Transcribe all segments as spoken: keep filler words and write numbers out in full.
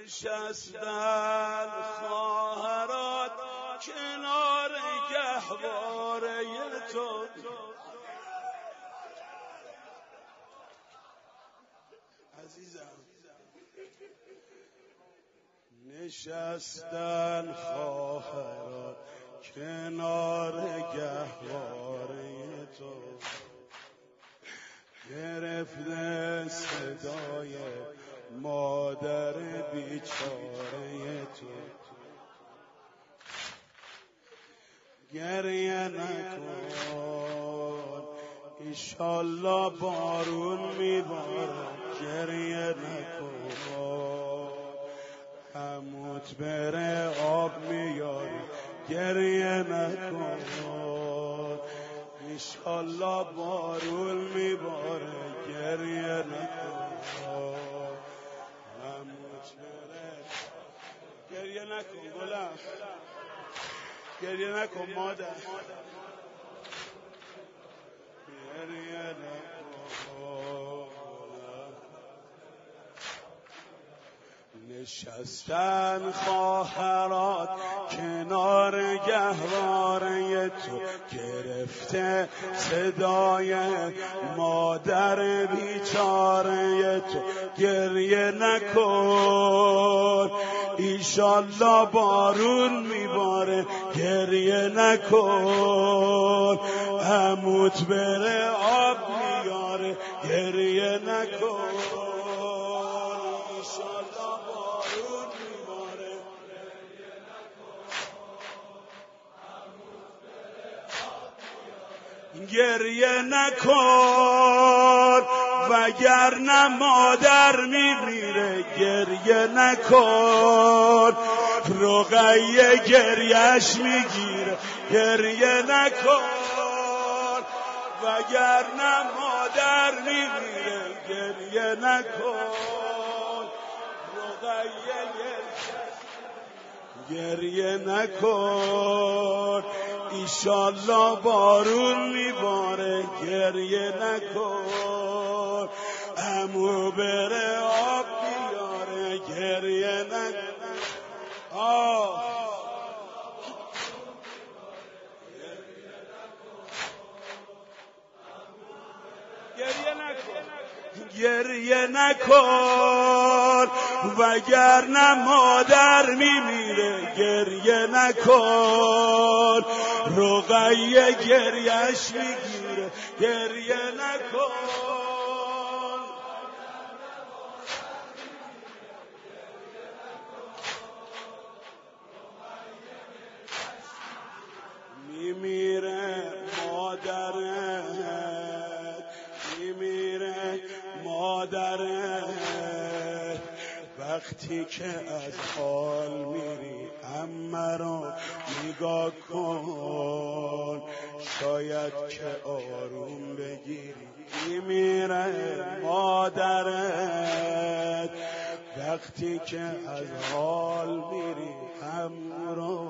نشستن خواهرات کنار گهواره تو. عزیزم نشستن خواهرات کنار گهواره تو، گرفته صدای مادر بیچاره تو. گریه نکن ایشالله بارون میباره، گریه نکن عموت بره آب میاره، گریه نکن ایشالله بارون میباره، گریه نکن عموت بره. گریه نکن گلم، گریه نکن مادر، گریه نکن. نشستن خواهرات کنار گهواره تو، گرفته صدای مادر بیچاره تو. گریه نکن ایشالله بارون میباره، گریه نکن عموت بره آب میاره، گریه نکن ایشالله بارون میباره. گریه نکن وگرنه مادر میمیره، گریه نکن رقیه گریهش میگیره، گریه نکن وگرنه مادر میمیره، گریه نکن رقیه گریه نکن ایشالله بارون میباره، گریه نکن عمو بره آب بیاره، گریه نکن. آه گریه نکن، گریه نکن وگرنه مادر میمیره، گریه نکن رقیه گریهش میگیره، گریه نکن. میمیره مادرت، میمیره مادرت وقتی که از حال میری. عمه رو نگاه کن شاید که آروم بگیری. میمیره مادرت وقتی که از حال میری. عمه رو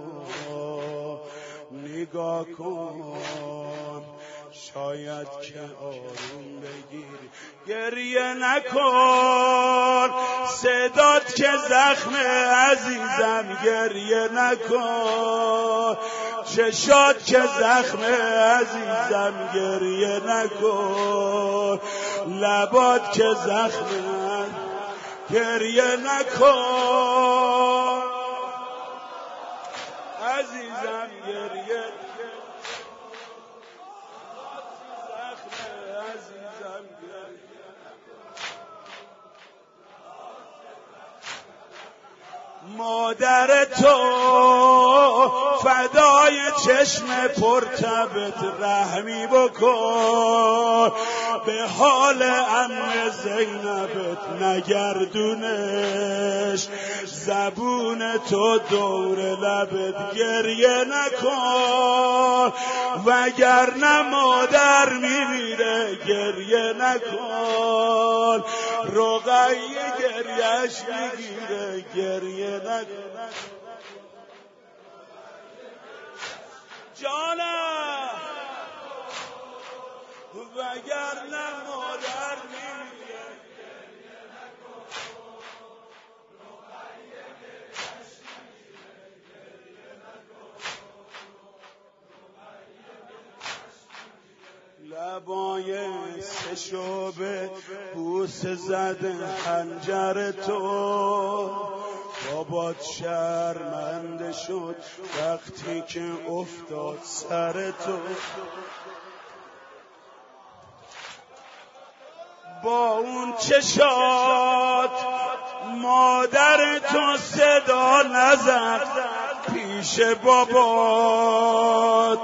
نگاه کن شاید که آروم بگیری. گریه نکن صدات که زخم عزیزم، گریه نکن چشات که زخم عزیزم، گریه نکن لبات که زخم، گریه نکن عزیزم، گریه مادر تو فدای چشم پرتبت رحمی بکن، به حال عمه زینبت نگردونش زبون تو دور لبت، گریه نکن وگرنه مادر میمیره، گریه نکن رقیه گریهش میگیره، گریه نکن جانم وگرنه مادر میمیره، گریه نکن رقیه لبای سه شعبه بوسه زده خنجر تو، بابات شرمنده شد وقتی که افتاد سر تو. با اون چشات مادر تو صدا نزد پیش بابات،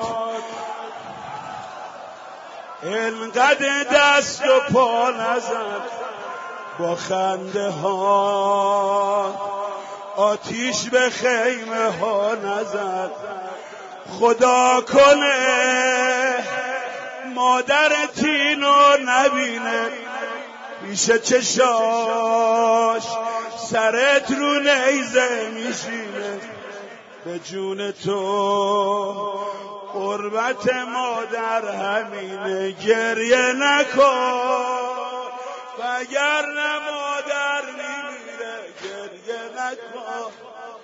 انقدر دست و پا نزد با خنده ها، آتیش به خیمه ها نزد. خدا کنه مادر تینو نبینه پیش چشاش، سرت رو نیزه میشینه به جون تو. قربت مادر همینه، گریه نکن وگر نه مادر میمیره، گریه نکن.